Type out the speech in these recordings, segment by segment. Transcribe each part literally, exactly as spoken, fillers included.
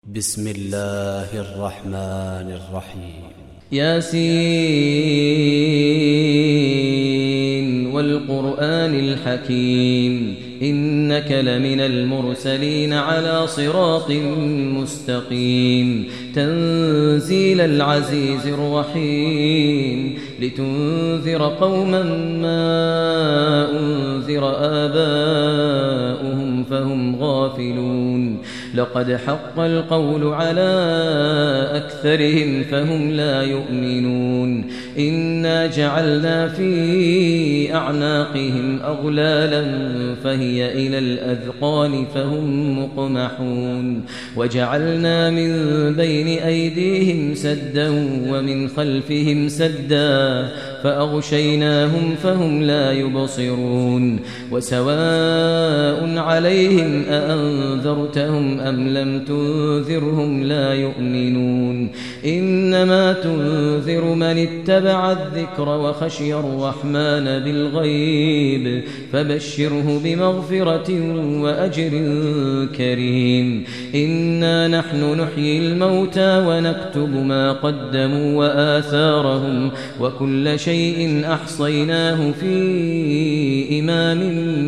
بسم الله الرحمن الرحيم. ياسين والقرآن الحكيم إنك لمن المرسلين على صراط مستقيم تنزيل العزيز الرحيم لتنذر قوما ما أنذر آباؤهم فهم غافلون لقد حق القول على أكثرهم فهم لا يؤمنون إنا جعلنا في أعناقهم أغلالا فهي إلى الأذقان فهم مقمحون وجعلنا من بين أيديهم سدا ومن خلفهم سدا فأغشيناهم فهم لا يبصرون وسواء عليهم أأنذرتهم أم لم تنذرهم لا يؤمنون إنما تنذر من اتبع الذكر وخشي الرحمن بالغيب فبشره بمغفرة وأجر كريم إنا نحن نحيي الموتى ونكتب ما قدموا وآثارهم وكل شيء أحصيناه في إمام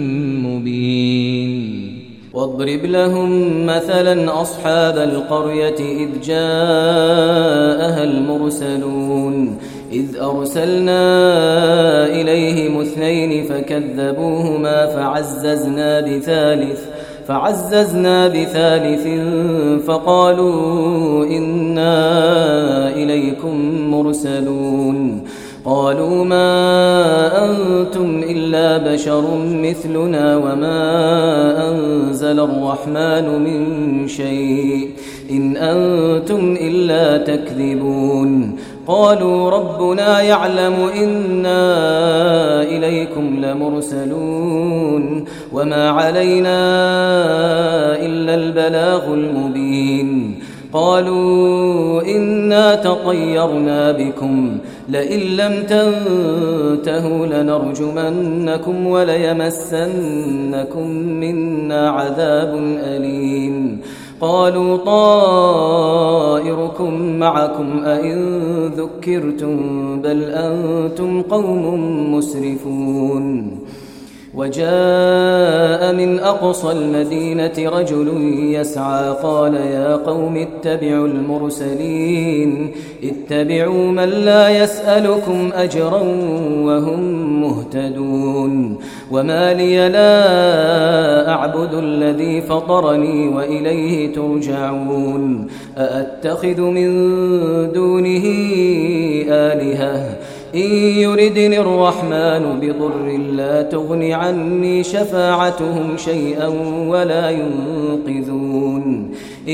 مبين واضرب لهم مثلا أصحاب القرية إذ جاءها المرسلون إذ أرسلنا إليهم اثنين فكذبوهما فعززنا بثالث فعززنا بثالث فقالوا إنا إليكم مرسلون قالوا ما أنتم إلا بشر مثلنا وما أنزل الرحمن من شيء إن أنتم إلا تكذبون قالوا ربنا يعلم إنا إليكم لمرسلون وما علينا إلا البلاغ المبين قالوا إنا تطيرنا بكم لئن لم تنتهوا لنرجمنكم وليمسنكم منا عذاب أليم قالوا طائركم معكم أئن ذكرتم بل أنتم قوم مسرفون وجاء من أقصى المدينة رجل يسعى قال يا قوم اتبعوا المرسلين اتبعوا من لا يسألكم أجرا وهم مهتدون وما لي لا أعبد الذي فطرني وإليه ترجعون أأتخذ من دونه آلهة إن يردني الرحمن بضر لا تغن عني شفاعتهم شيئا ولا ينقذون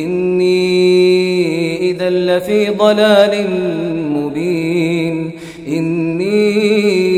إني إذا لفي ضلال مبين إني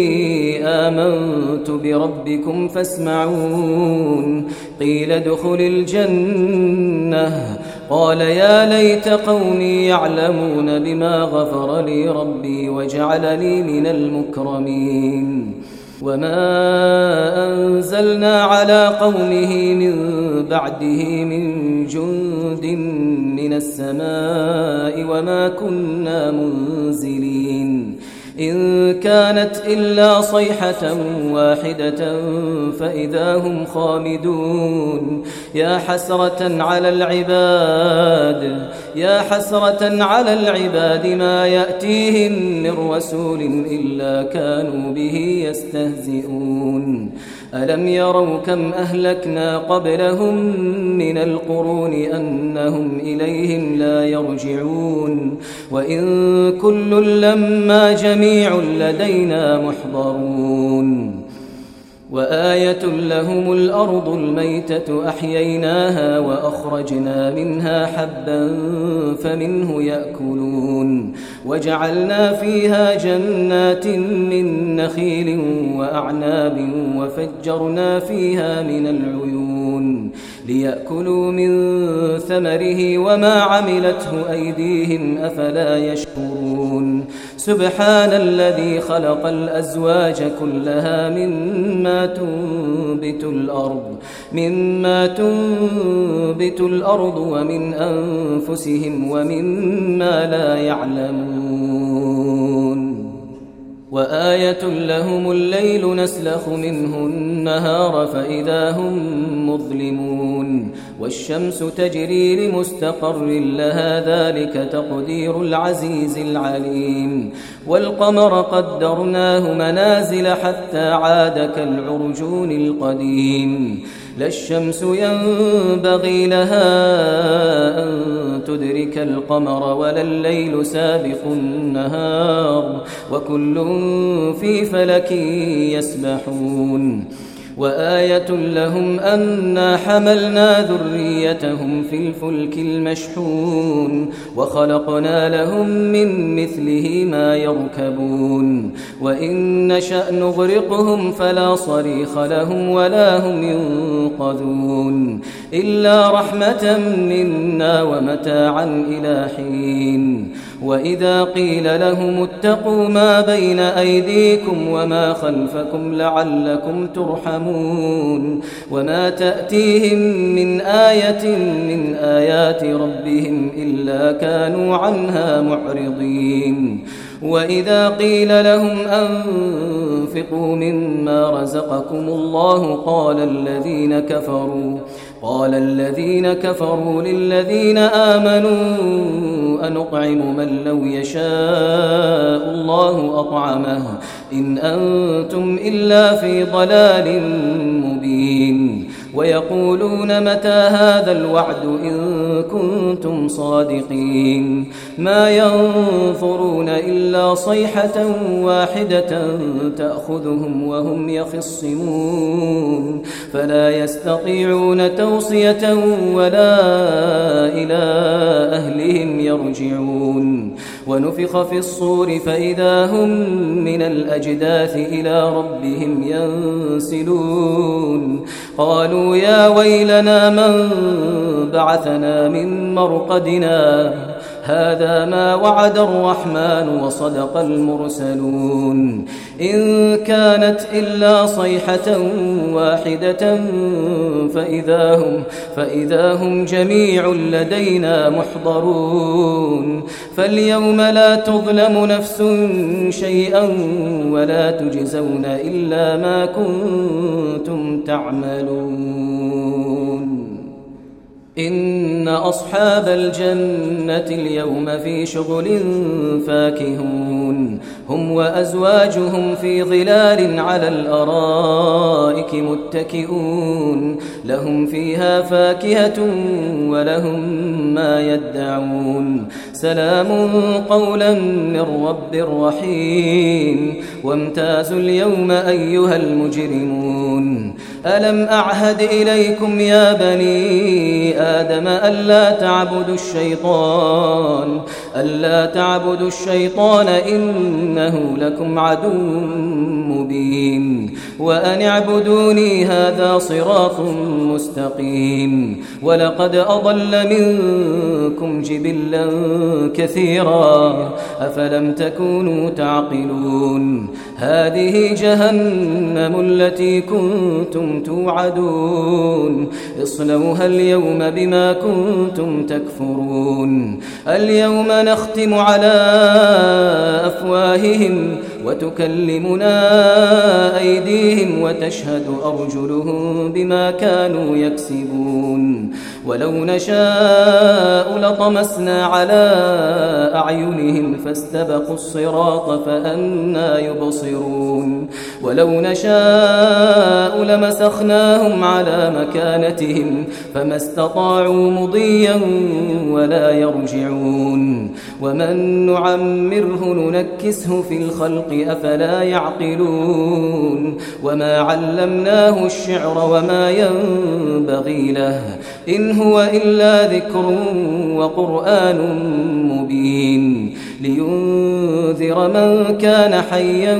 آمنت بربكم فاسمعون قيل ادخل الجنة قال يا ليت قومي يعلمون بما غفر لي ربي وجعلني من المكرمين وما أنزلنا على قومه من بعده من جند من السماء وما كنا منزلين إن كانت إلا صيحة واحدة فإذا هم خامدون يا حسرة على العباد يا حسرة على العباد ما يأتيهم من رسول إلا كانوا به يستهزئون ألم يروا كم أهلكنا قبلهم من القرون أنهم إليهم لا يرجعون وإن كل لما جميع لدينا محضرون وآية لهم الأرض الميتة أحييناها وأخرجنا منها حبا فمنه يأكلون وجعلنا فيها جنات من نخيل وأعناب وفجرنا فيها من العيون ليأكلوا من ثمره وما عملته أيديهم أفلا يشكرون سبحان الذي خلق الأزواج كلها مما تنبت الأرض مما تنبت الأرض ومن أنفسهم ومما لا يعلمون وآية لهم الليل نسلخ منه النهار فإذا هم مظلمون والشمس تجري لمستقر لها ذلك تقدير العزيز العليم والقمر قدرناه منازل حتى عاد كالعرجون القديم لا الشمس ينبغي لها أن تدرك القمر ولا الليل سابق النهار وكل في فلك يسبحون وآية لهم أنا حملنا ذريتهم في الفلك المشحون وخلقنا لهم من مثله ما يركبون وإن نشأ نغرقهم فلا صريخ لهم ولا هم ينقذون إلا رحمة منا ومتاعا إلى حين وإذا قيل لهم اتقوا ما بين أيديكم وما خلفكم لعلكم ترحمون وما تأتيهم من آية من آيات ربهم إلا كانوا عنها معرضين وإذا قيل لهم أنفقوا مما رزقكم الله قال الذين كفروا قال الذين كفروا للذين آمنوا أنطعم من لو يشاء الله أطعمه إن أنتم إلا في ضلال مبين ويقولون متى هذا الوعد إن كنتم صادقين ما ينظرون إلا صيحة واحدة تأخذهم وهم يخصمون فلا يستطيعون توصية ولا إلى أهلهم يرجعون ونفخ في الصور فإذا هم من الأجداث إلى ربهم ينسلون قالوا يا ويلنا من بعثنا من مرقدنا هذا ما وعد الرحمن وصدق المرسلون إن كانت إلا صيحة واحدة فإذا هم, فإذا هم جميع لدينا محضرون فاليوم لا تظلم نفس شيئا ولا تجزون إلا ما كنتم تعملون إن أصحاب الجنة اليوم في شغل فاكهون هم وأزواجهم في ظلال على الأرائك متكئون لهم فيها فاكهة ولهم ما يدعون سلام قولا من رب رحيم وامتازوا اليوم أيها المجرمون ألم أعهد إليكم يا بني آدم ألا تعبدوا الشيطان ألا تعبدوا الشيطان إنه لكم عدو مبين وأن اعبدوني هذا صراط مستقيم ولقد أضل منكم جبلا كثيرا أفلم تكونوا تعقلون هذه جهنم التي كنتم توعدون اصلوها اليوم بما كنتم تكفرون اليوم نختم على أفواههم وتكلمنا أيديهم وتشهد أرجلهم بما كانوا يكسبون ولو نشاء لطمسنا على أعينهم فاستبقوا الصراط فأنى يبصرون ولو نشاء لمسخناهم على مكانتهم فما استطاعوا مضيا ولا يرجعون ومن نعمره ننكسه في الخلق أفلا يعقلون وما علمناه الشعر وما ينبغي له إن هو إلا ذكر وقرآن مبين لينذر من كان حيا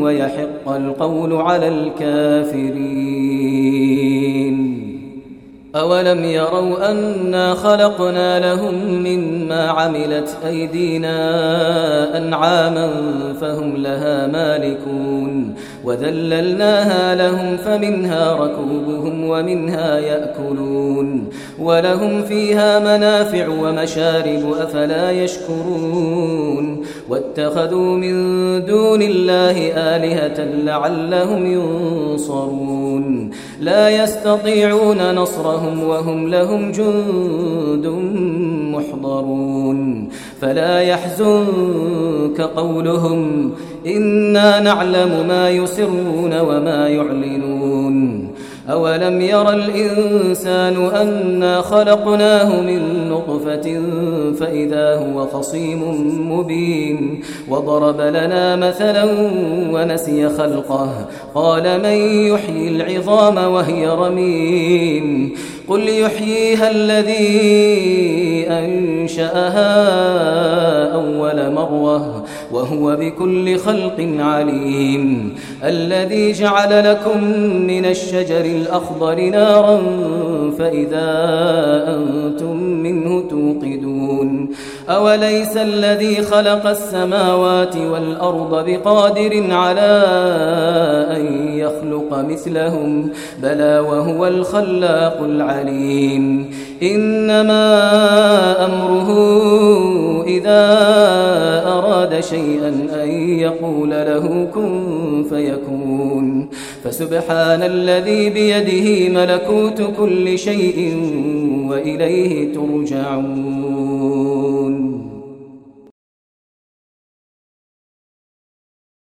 ويحق القول على الكافرين أولم يروا أنا خلقنا لهم مما عملت أيدينا أنعاما فهم لها مالكون وذللناها لهم فمنها ركوبهم ومنها يأكلون ولهم فيها منافع ومشارب أفلا يشكرون واتخذوا من دون الله آلهة لعلهم ينصرون لا يستطيعون نصرهم وهم لهم جند محضرون فلا يحزنك قولهم إنا نعلم ما يسرون وما يعلنون أولم ير الإنسان أنا خلقناه من نطفة فإذا هو خصيم مبين وضرب لنا مثلا ونسي خلقه قال من يحيي العظام وهي رميم قل يحييها الذي أنشأها أول مرة وهو بكل خلق عليم الذي جعل لكم من الشجر الأخضر نارا فإذا أنتم منه توقدون أوليس الذي خلق السماوات والأرض بقادر على أن يخلق مثلهم بلى وهو الخلاق العليم إنما أمره إذا أراد شيئا أن يقول له كن فيكون فسبحان الذي بيده ملكوت كل شيء وإليه ترجعون.